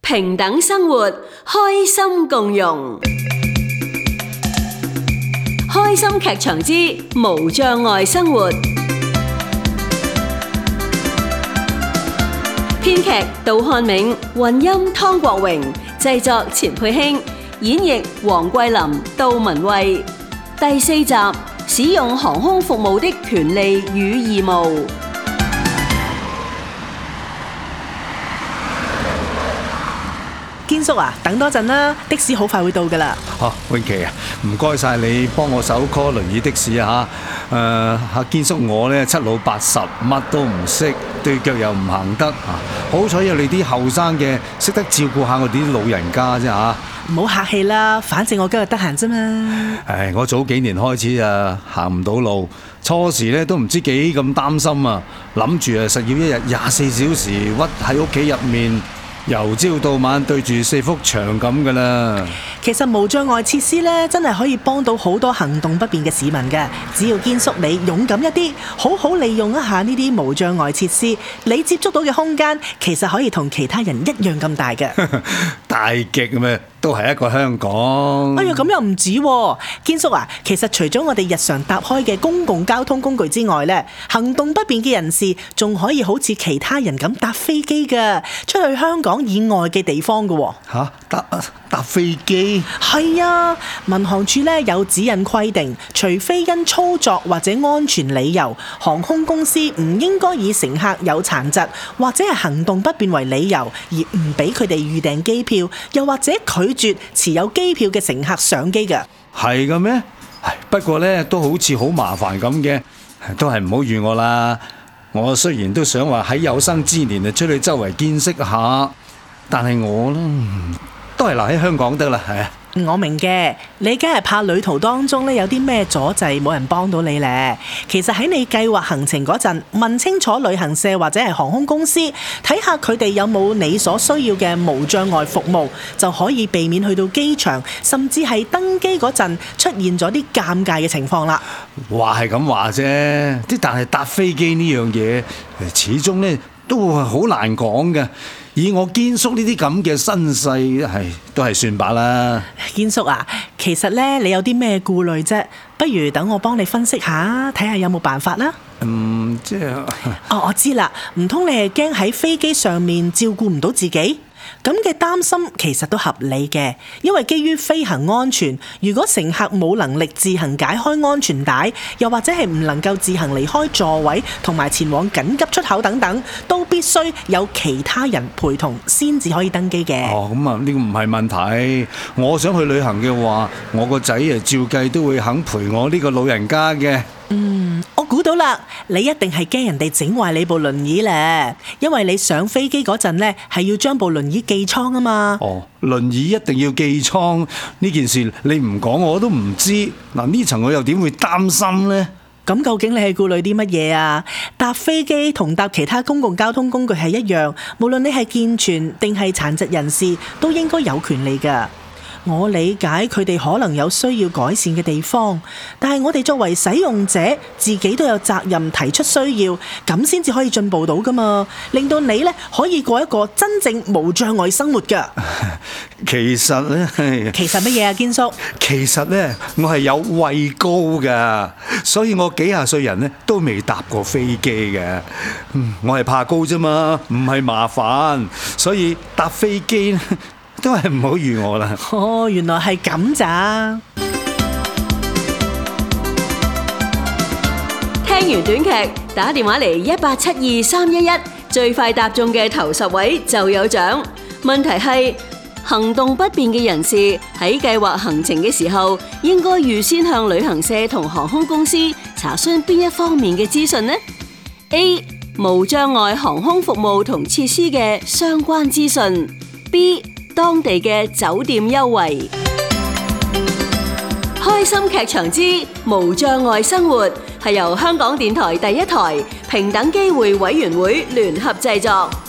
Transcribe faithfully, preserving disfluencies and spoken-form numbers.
平等生活，開心共融。開心劇場之無障礙生活。編劇杜漢明，混音湯國榮，製作錢佩興，演繹黃桂林、杜文慧。第四集，使用航空服務的權利與義務。 堅叔啊，等多陣啦，的士好快會到噶啦。 哦，永琪啊，唔該晒你幫我手 call 輪椅的士啊嚇。誒，阿堅叔我呢七老八十，乜都唔識，對腳又唔行得啊。好彩有你啲後生嘅識得照顧下我哋啲老人家啫嚇。 唔好客氣啦，反正我今日得閒啫嘛。 唉，我早幾年開始啊行唔到路，初時呢都唔知幾咁擔心啊，諗住啊實要一日廿四小時屈喺屋企入面，由朝到晚對住四幅牆咁噶啦。 其實無障礙設施咧，真係可以幫到好多行動不便嘅市民嘅。只要堅叔你勇敢一啲，好好利用一下呢啲無障礙設施，你接觸到嘅空間其實可以同其他人一樣咁大嘅。 大極咩？都係一個香港。 哎呀，咁又唔止喎，堅叔啊，其實除咗我哋日常搭開嘅公共交通工具之外呢，行動不便嘅人士仲可以好似其他人咁搭飛機㗎，出去香港以外嘅地方㗎喎。 嚇，搭搭飛機？ 係啊，民航處呢有指引規定，除非因操作或者安全理由，航空公司唔應該以乘客有殘疾或者係行動不便為理由，而唔俾佢哋預訂機票，又或者拒絕持有機票嘅乘客上機嘅。 係嘅咩？不過呢都好似好麻煩咁嘅，都係唔好預我啦。我雖然都想話喺有生之年就出去周圍見識下，但係我呢都係留喺香港得啦。係啊， 我明嘅，你梗係怕旅途當中咧有啲咩阻滯，冇人幫到你咧。其實喺你計劃行程嗰陣，問清楚旅行社或者係航空公司，睇下佢哋有冇你所需要嘅無障礙服務，就可以避免去到機場，甚至係登機嗰陣出現咗啲尷尬嘅情況啦。 話係咁話啫，即但係搭飛機呢樣嘢，始終呢都係好難講嘅。以我堅叔呢啲咁嘅身世，係都係算罷啦。 堅叔啊，其實咧你有啲咩顧慮啫？不如等我幫你分析下，睇下有冇辦法啦。 嗯，即係哦，我知啦，唔通你係驚喺飛機上面照顧唔到自己？咁嘅擔心其實都合理嘅，因為基於飛行安全，如果乘客冇能力自行解開安全帶，又或者係唔能夠自行離開座位同埋前往緊急出口等等，都必須有其他人陪同先至可以登機嘅。 哦，咁啊呢個唔係問題。我想去旅行嘅話，我個仔啊照計都會肯陪我呢個老人家嘅。 嗯，我估到啦，你一定係驚人哋整壞你部輪椅咧，因為你上飛機嗰陣呢，係要將部輪椅寄艙啊嘛。 哦，輪椅一定要寄艙呢件事，你唔講我都唔知。嗱，呢層我又點會擔心呢？ 咁究竟你係顧慮啲乜嘢啊？搭飛機同搭其他公共交通工具係一樣，無論你係健全定係殘疾人士，都應該有權利噶。我理解佢哋可能有需要改善嘅地方，但係我哋作為使用者，自己都有責任提出需要，咁先至可以進步到噶嘛，令到你呢可以過一個真正無障礙生活噶。 其實呢， 其實乜嘢啊，堅叔？ 其實呢，我係有畏高噶，所以我幾廿歲人呢都未搭過飛機嘅。嗯，我係怕高啫嘛，唔係麻煩，所以搭飛機都係唔好預我啦。 哦，原來係咁咋。 聽完短劇，打電話嚟一八七二三一一，最快答中嘅頭十位就有獎。問題係行動不便嘅人士喺計劃行程嘅時候，應該預先向旅行社同航空公司查詢邊一方面嘅資訊呢？ A. 無障礙航空服務同設施嘅相關資訊。 B. 當地嘅酒店優惠。開心劇場之無障礙生活係由香港電台第一台平等機會委員會聯合製作。